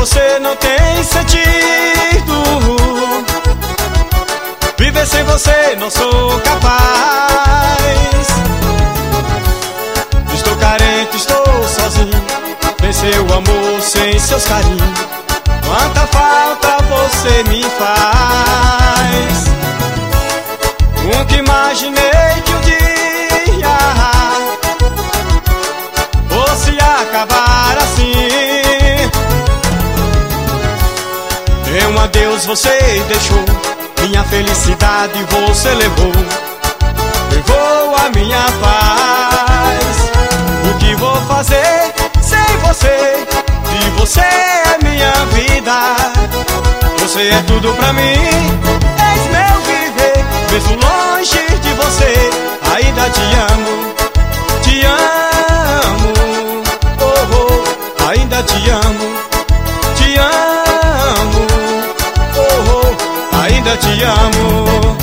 você não tem sentido. Viver sem você não sou capaz. Estou carente, estou sozinho, sem seu amor, sem seus carinhos. Quanta falta você me faz. Nunca imaginei que um dia fosse acabar assim. Um adeus você deixou, minha felicidade você levou. Levou a minha paz. O que vou fazer sem você? De você é minha vida. Você é tudo pra mim, és meu viver. Mesmo longe de você, ainda te amo. Te amo, oh, oh, ainda te amo. Te amo, oh, oh, ainda te amo.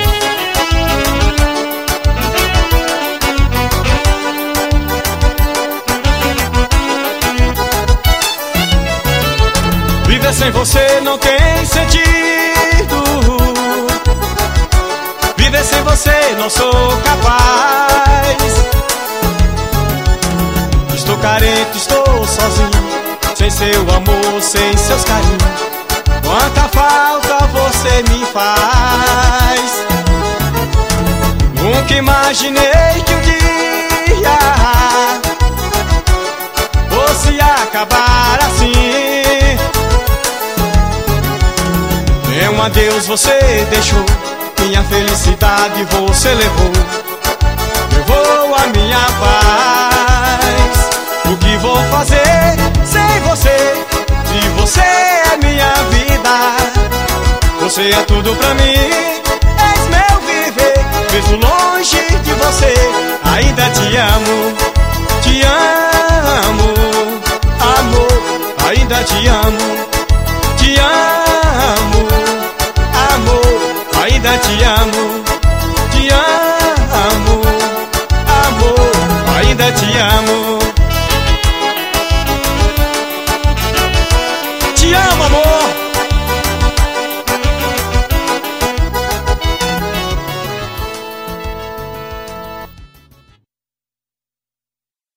Viver sem você não tem sentido. Viver sem você não sou capaz. Estou carente, estou sozinho, sem seu amor, sem seus carinhos. Quanta falta você me faz. Nunca imaginei que um dia fosse acabar assim. Um adeus você deixou, minha felicidade você levou. Levou a minha paz. O que vou fazer sem você? De você é minha vida. Você é tudo pra mim, és meu viver. Mesmo longe de você, ainda te amo. Te amo, amor, ainda te amo.